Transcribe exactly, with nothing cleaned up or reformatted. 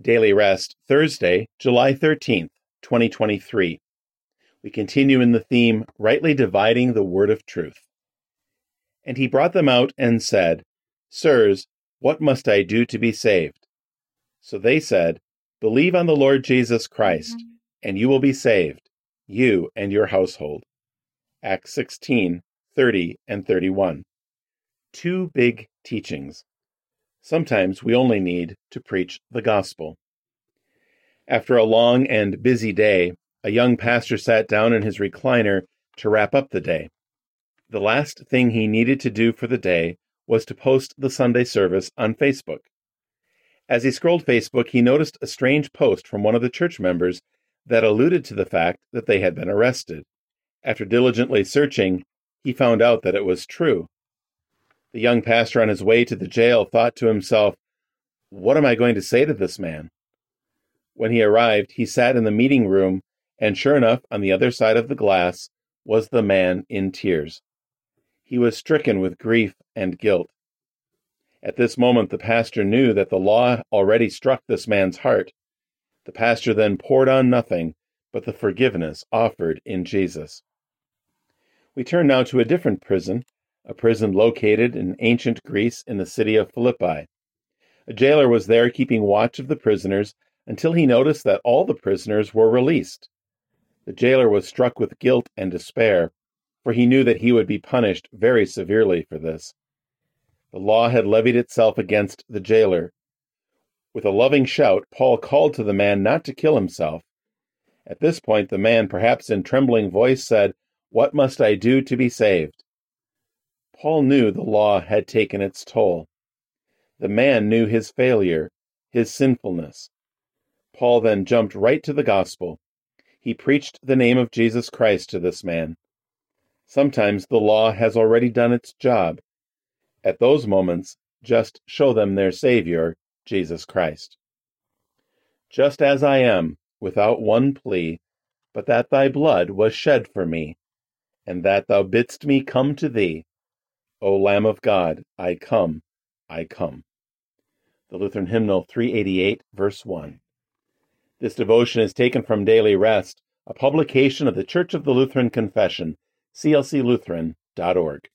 Daily Rest, Thursday, July thirteenth, twenty twenty-three. We continue in the theme, Rightly Dividing the Word of Truth. And he brought them out and said, Sirs, what must I do to be saved? So they said, Believe on the Lord Jesus Christ, and you will be saved, you and your household. Acts sixteen, thirty and thirty-one. Two big teachings. Sometimes we only need to preach the gospel. After a long and busy day, a young pastor sat down in his recliner to wrap up the day. The last thing he needed to do for the day was to post the Sunday service on Facebook. As he scrolled Facebook, he noticed a strange post from one of the church members that alluded to the fact that they had been arrested. After diligently searching, he found out that it was true. The young pastor on his way to the jail thought to himself, What am I going to say to this man? When he arrived, he sat in the meeting room, and sure enough, on the other side of the glass was the man in tears. He was stricken with grief and guilt. At this moment, the pastor knew that the law already struck this man's heart. The pastor then poured on nothing but the forgiveness offered in Jesus. We turn now to a different prison, a prison located in ancient Greece in the city of Philippi. A jailer was there keeping watch of the prisoners until he noticed that all the prisoners were released. The jailer was struck with guilt and despair, for he knew that he would be punished very severely for this. The law had levied itself against the jailer. With a loving shout, Paul called to the man not to kill himself. At this point, the man, perhaps in trembling voice, said, What must I do to be saved? Paul knew the law had taken its toll. The man knew his failure, his sinfulness. Paul then jumped right to the gospel. He preached the name of Jesus Christ to this man. Sometimes the law has already done its job. At those moments, just show them their Savior, Jesus Christ. Just as I am, without one plea, but that thy blood was shed for me, and that thou bidst me come to thee. O Lamb of God, I come, I come. The Lutheran Hymnal three eighty-eight, verse one. This devotion is taken from Daily Rest, a publication of the Church of the Lutheran Confession, c l c lutheran dot org.